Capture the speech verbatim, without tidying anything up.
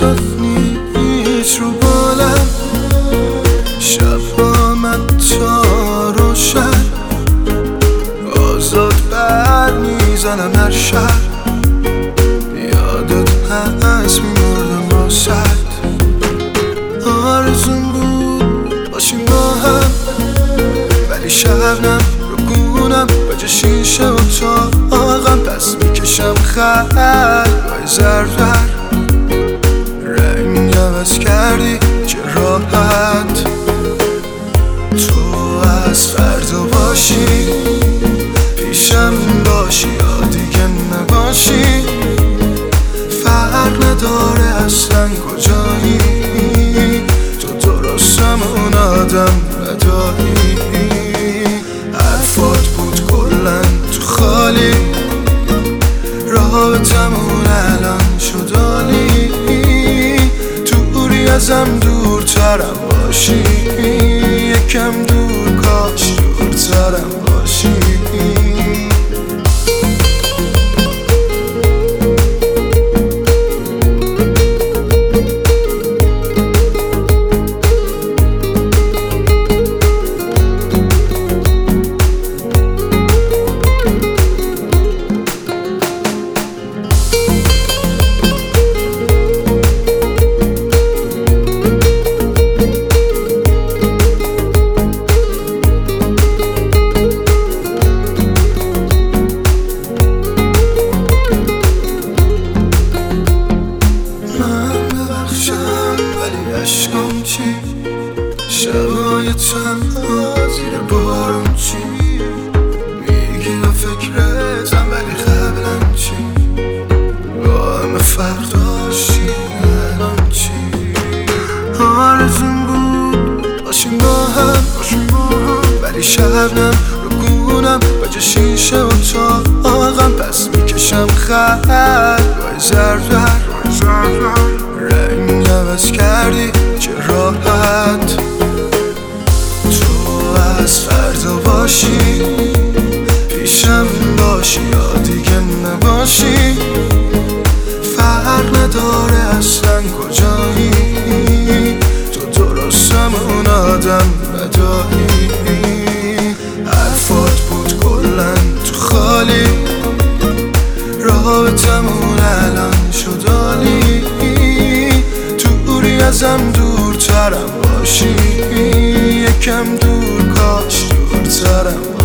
واسه نیست رو بالم، شب با من تا روشن، آزاد بر میزنم هر شب، یادت هست میمردم واسه. آرزون بود باشیم با هم، ولی شبنم رو گونم بجا شیشه و تاقم، پس میکشم خلقای زرور، رنگ عوض کردی چه راحت. تو از فردا باشی پیشم باشی یا دیگه نباشی، فرق نداره اصلا کجایی، تو درستم اون آدم نداری. حرفات بود کلن تو خالی، رابطمون الان شد عالی، دوری ازم دورترم باشی، یکم دور کاش دورترم باشی. عشقم چی؟ شبای تنها زیر بارون چی؟ میگی و فکرتم ولی قبلم چی؟ با همه فرق داشتی الان چی؟ آرزون بود باشیم با هم، ولی شبنم رو گونم بجا شیشه و تاقم، پس میکشم خلقای زرور، رنگ عوض کردی چه راحت. تو از فردا باشی پیشم باشی یا دیگه نباشی، فرق نداره اصلا کجایی، تو درستم اون آدم نداری. حرفات بود کلن تو خالی، رابطمون الان شد عالی، دوری ازم دورترم باشی، یکم دور کاش دورترم باشی.